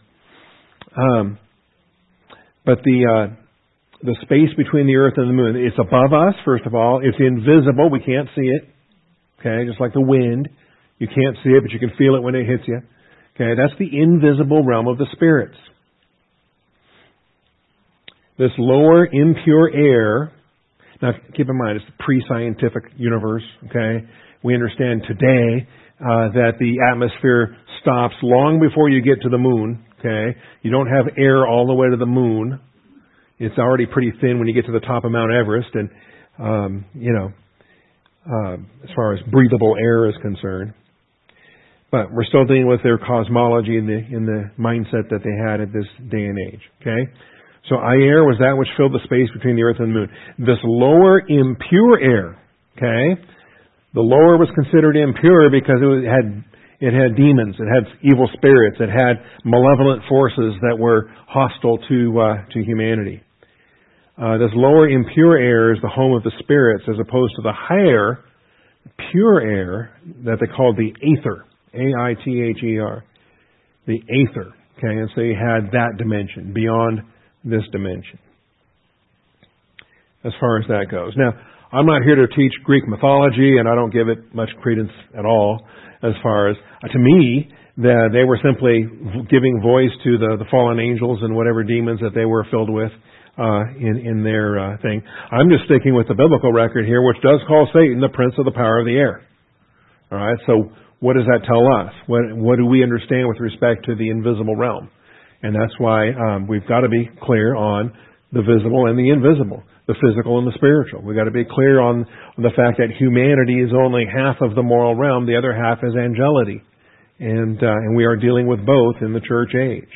But the space between the Earth and the moon, it's above us, first of all. It's invisible. We can't see it. Okay, just like the wind. You can't see it, but you can feel it when it hits you. Okay, that's the invisible realm of the spirits. This lower, impure air, now keep in mind, it's the pre-scientific universe, okay? We understand today that the atmosphere stops long before you get to the moon, okay? You don't have air all the way to the moon. It's already pretty thin when you get to the top of Mount Everest, and, as far as breathable air is concerned. But we're still dealing with their cosmology in the mindset that they had at this day and age, okay? So air was that which filled the space between the earth and the moon. This lower impure air, okay? The lower was considered impure because it had demons, it had evil spirits, it had malevolent forces that were hostile to humanity. This lower impure air is the home of the spirits, as opposed to the higher pure air that they called the aether, A-I-T-H-E-R, the aether. Okay, and so you had that dimension beyond this dimension, as far as that goes. Now, I'm not here to teach Greek mythology, and I don't give it much credence at all. As far as, to me, they were simply giving voice to the fallen angels and whatever demons that they were filled with in their thing. I'm just sticking with the biblical record here, which does call Satan the prince of the power of the air. All right, so what does that tell us? What do we understand with respect to the invisible realm? And that's why we've got to be clear on the visible and the invisible, the physical and the spiritual. We've got to be clear on the fact that humanity is only half of the moral realm, the other half is angelity. And we are dealing with both in the church age.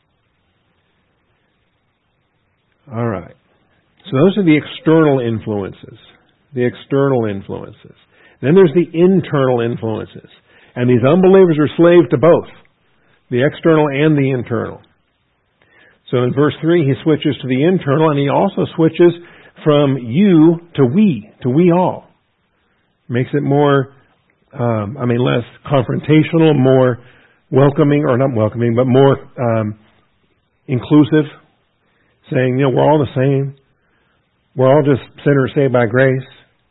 All right. So those are the external influences. The external influences. Then there's the internal influences. And these unbelievers are slaves to both, the external and the internal. So in verse 3, he switches to the internal, and he also switches from you to we all. Makes it more, less confrontational, more welcoming, or not welcoming, but more inclusive, saying, we're all the same. We're all just sinners saved by grace.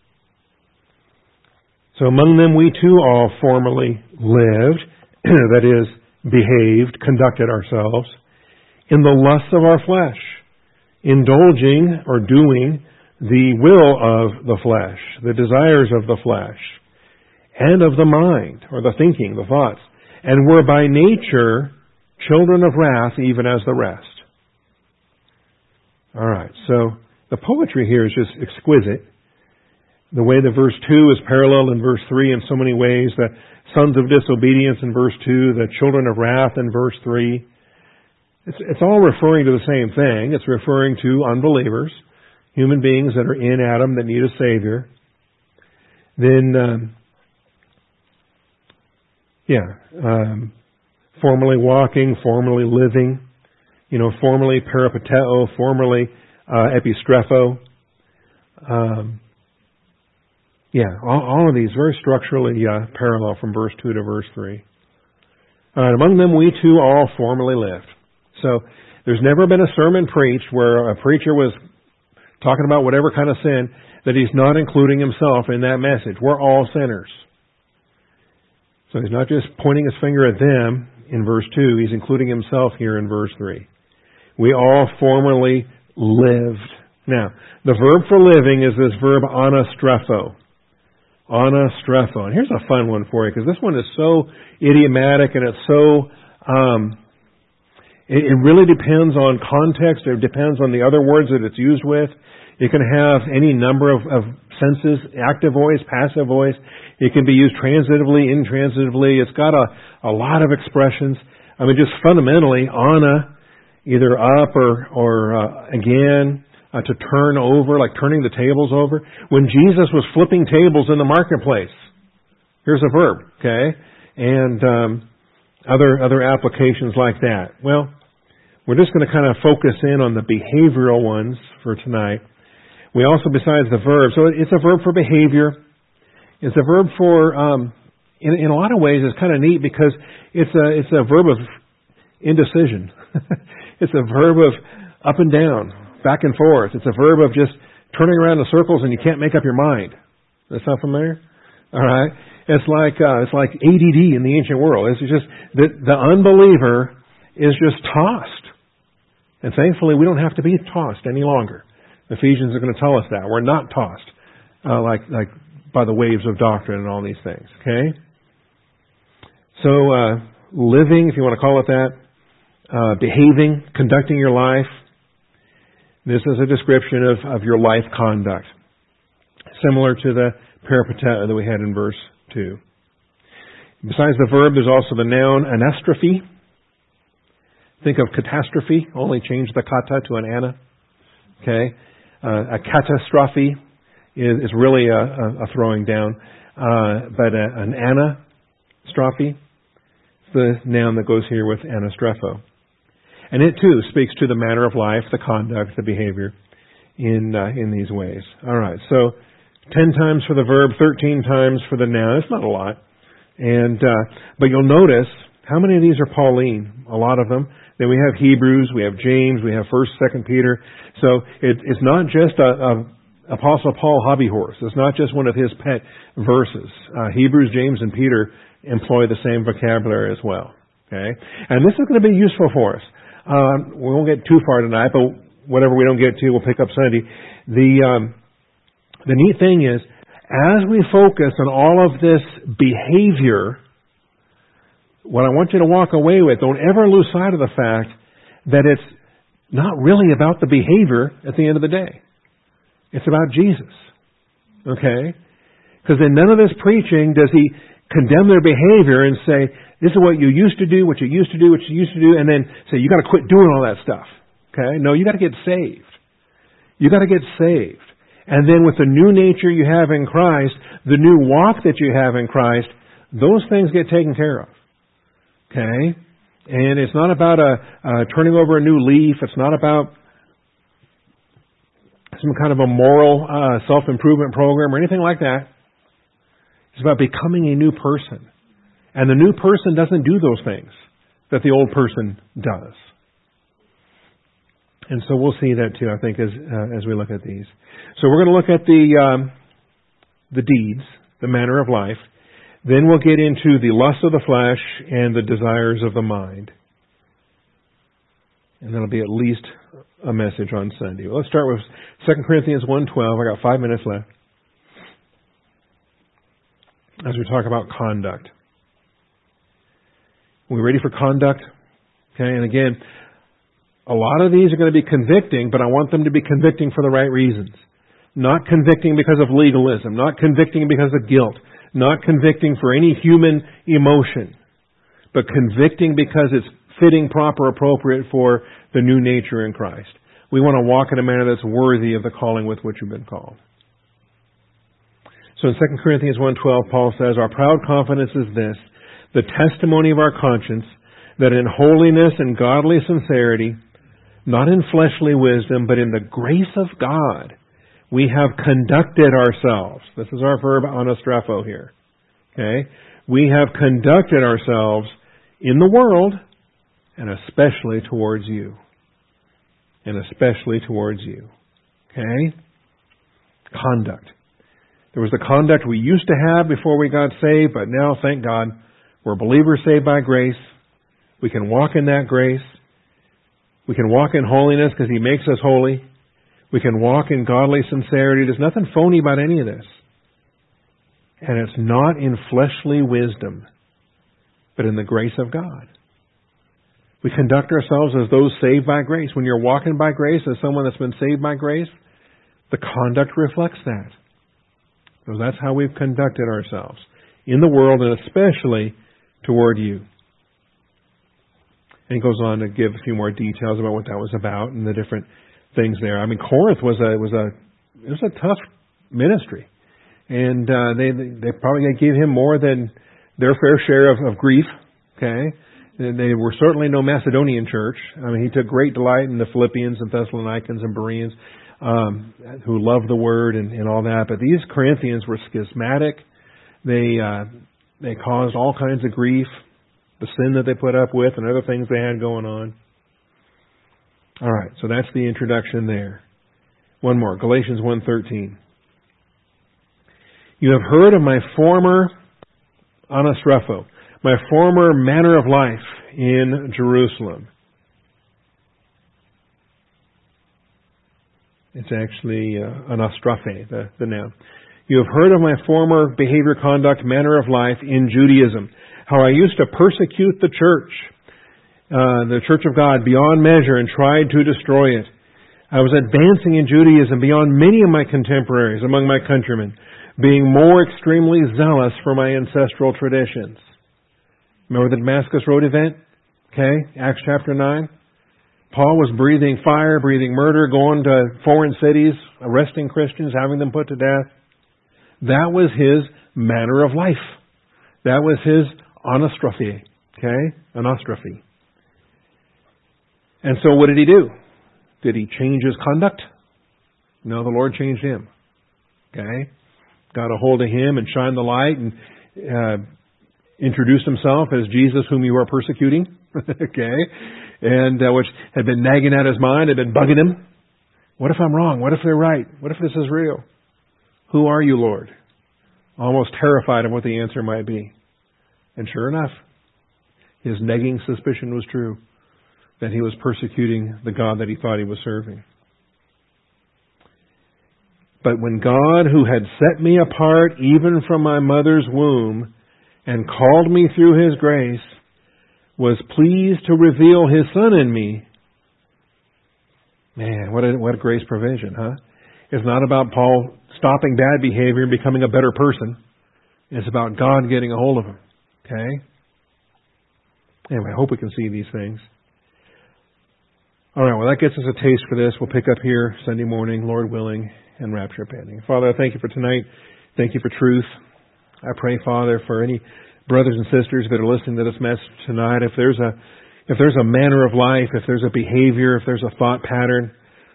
So among them we too all formerly lived, that is, behaved, conducted ourselves, in the lusts of our flesh, indulging or doing the will of the flesh, the desires of the flesh, and of the mind, or the thinking, the thoughts, and were by nature children of wrath, even as the rest. All right, so the poetry here is just exquisite. The way the verse 2 is parallel in verse 3 in so many ways, the sons of disobedience in verse 2, the children of wrath in verse 3. It's all referring to the same thing. It's referring to unbelievers, human beings that are in Adam that need a Savior. Then, formerly walking, formerly living, formerly peripateo, formerly epistrepho. All of these very structurally parallel from verse 2 to verse 3. Among them we too all formerly lived. So there's never been a sermon preached where a preacher was talking about whatever kind of sin that he's not including himself in that message. We're all sinners. So he's not just pointing his finger at them in verse 2, he's including himself here in verse 3. We all formerly lived. Now, the verb for living is this verb anastrepho. Anastrepho. And here's a fun one for you, because this one is so idiomatic and it's so... It really depends on context. It depends on the other words that it's used with. It can have any number of senses, active voice, passive voice. It can be used transitively, intransitively. It's got a lot of expressions. Just fundamentally, ana, either up or again, to turn over, like turning the tables over. When Jesus was flipping tables in the marketplace, here's a verb, okay? And other applications like that. Well, we're just going to kind of focus in on the behavioral ones for tonight. We also, besides the verb, so it's a verb for behavior. It's a verb for, in a lot of ways, it's kind of neat because it's a verb of indecision. It's a verb of up and down, back and forth. It's a verb of just turning around in circles and you can't make up your mind. That sound familiar? All right. It's like ADD in the ancient world. It's just the unbeliever is just tossed. And thankfully, we don't have to be tossed any longer. Ephesians are going to tell us that. We're not tossed like by the waves of doctrine and all these things. Okay? So, living, if you want to call it that, behaving, conducting your life. This is a description of your life conduct. Similar to the peripateo that we had in verse 2. Besides the verb, there's also the noun anastrophe. Think of catastrophe, only change the kata to an ana. Okay? A catastrophe is really a throwing down. But an anastrophe is the noun that goes here with anastrepho. And it too speaks to the manner of life, the conduct, the behavior in these ways. All right, so 10 times for the verb, 13 times for the noun. It's not a lot. But you'll notice how many of these are Pauline? A lot of them. Then we have Hebrews, we have James, we have 1st, 2nd Peter. So it's not just a Apostle Paul hobby horse. It's not just one of his pet verses. Hebrews, James, and Peter employ the same vocabulary as well. Okay, and this is going to be useful for us. We won't get too far tonight, but whatever we don't get to, we'll pick up Sunday. The neat thing is, as we focus on all of this behavior, what I want you to walk away with, don't ever lose sight of the fact that it's not really about the behavior at the end of the day. It's about Jesus. Okay? Because in none of this preaching does he condemn their behavior and say, this is what you used to do, what you used to do, what you used to do, and then say, you got to quit doing all that stuff. Okay? No, you got to get saved. You got to get saved. And then with the new nature you have in Christ, the new walk that you have in Christ, those things get taken care of. Okay? And it's not about turning over a new leaf. It's not about some kind of a moral self-improvement program or anything like that. It's about becoming a new person. And the new person doesn't do those things that the old person does. And so we'll see that too, I think, as we look at these. So we're going to look at the deeds, the manner of life. Then we'll get into the lust of the flesh and the desires of the mind. And that'll be at least a message on Sunday. Well, let's start with 2 Corinthians 1:12. I got 5 minutes left. As we talk about conduct. Are we ready for conduct? Okay, and again, a lot of these are going to be convicting, but I want them to be convicting for the right reasons. Not convicting because of legalism, not convicting because of guilt, not convicting for any human emotion, but convicting because it's fitting, proper, appropriate for the new nature in Christ. We want to walk in a manner that's worthy of the calling with which you've been called. So in 2 Corinthians 1:12, Paul says, "Our proud confidence is this, the testimony of our conscience, that in holiness and godly sincerity, not in fleshly wisdom, but in the grace of God, we have conducted ourselves." This is our verb anastrepho here. Okay? We have conducted ourselves in the world, and especially towards you. And especially towards you. Okay? Conduct. There was the conduct we used to have before we got saved, but now, thank God, we're believers saved by grace. We can walk in that grace. We can walk in holiness because He makes us holy. We can walk in godly sincerity. There's nothing phony about any of this. And it's not in fleshly wisdom, but in the grace of God. We conduct ourselves as those saved by grace. When you're walking by grace as someone that's been saved by grace, the conduct reflects that. So that's how we've conducted ourselves in the world, and especially toward you. And he goes on to give a few more details about what that was about and the different things there. I mean, Corinth was a tough ministry, and they probably gave him more than their fair share of grief. Okay, they were certainly no Macedonian church. I mean, he took great delight in the Philippians and Thessalonians and Bereans, who loved the word and all that. But these Corinthians were schismatic. They caused all kinds of grief, the sin that they put up with, and other things they had going on. All right, so that's the introduction there. One more, Galatians 1:13. "You have heard of my former anastrepho, my former manner of life in Jerusalem." It's actually anastrophe, the noun. "You have heard of my former behavior, conduct, manner of life in Judaism, how I used to persecute the church of God beyond measure and tried to destroy it. I was advancing in Judaism beyond many of my contemporaries among my countrymen, being more extremely zealous for my ancestral traditions." Remember the Damascus Road event? Okay, Acts chapter 9. Paul was breathing fire, breathing murder, going to foreign cities, arresting Christians, having them put to death. That was his manner of life. That was his anastrophe. Okay? Anastrophe. And so what did he do? Did he change his conduct? No, the Lord changed him. Okay? Got a hold of him and shined the light and introduced himself as Jesus whom you are persecuting. Okay? And which had been nagging at his mind, had been bugging him. What if I'm wrong? What if they're right? What if this is real? Who are you, Lord? Almost terrified of what the answer might be. And sure enough, his nagging suspicion was true, that he was persecuting the God that he thought he was serving. "But when God, who had set me apart even from my mother's womb and called me through His grace, was pleased to reveal His Son in me." Man, what a grace provision, huh? It's not about Paul stopping bad behavior and becoming a better person. It's about God getting a hold of him. Okay? Anyway, I hope we can see these things. All right, well, that gets us a taste for this. We'll pick up here Sunday morning, Lord willing, and rapture pending. Father, I thank you for tonight. Thank you for truth. I pray, Father, for any brothers and sisters that are listening to this message tonight, if there's a manner of life, if there's a behavior, if there's a thought pattern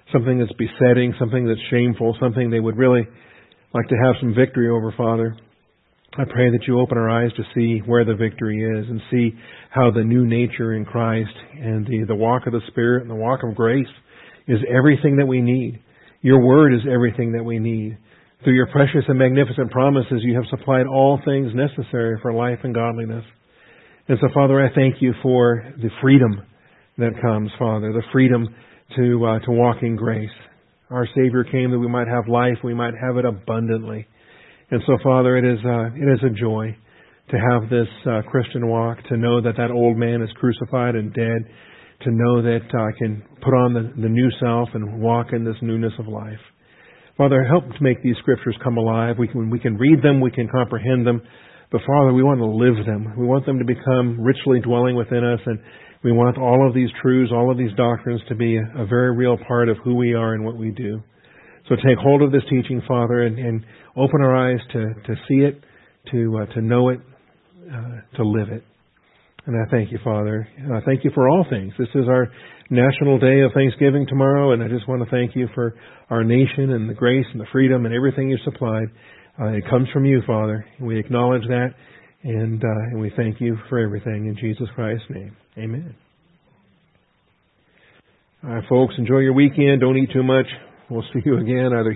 something that's besetting, something that's shameful, something they would really like to have some victory over, Father. I pray that you open our eyes to see where the victory is and see how the new nature in Christ and the walk of the Spirit and the walk of grace is everything that we need. Your Word is everything that we need. Through your precious and magnificent promises, you have supplied all things necessary for life and godliness. And so, Father, I thank you for the freedom that comes, Father, the freedom to walk in grace. Our Savior came that we might have life, we might have it abundantly. And so, Father, it is a joy to have this Christian walk, to know that that old man is crucified and dead, to know that I can put on the new self and walk in this newness of life. Father, help to make these Scriptures come alive. We can read them, we can comprehend them, but Father, we want to live them. We want them to become richly dwelling within us, and we want all of these truths, all of these doctrines to be a very real part of who we are and what we do. So take hold of this teaching, Father, and open our eyes to see it, to know it, to live it. And I thank you, Father. I thank you for all things. This is our National Day of Thanksgiving tomorrow, and I just want to thank you for our nation and the grace and the freedom and everything you've supplied. It comes from you, Father. We acknowledge that, and we thank you for everything in Jesus Christ's name. Amen. All right, folks, enjoy your weekend. Don't eat too much. We'll see you again either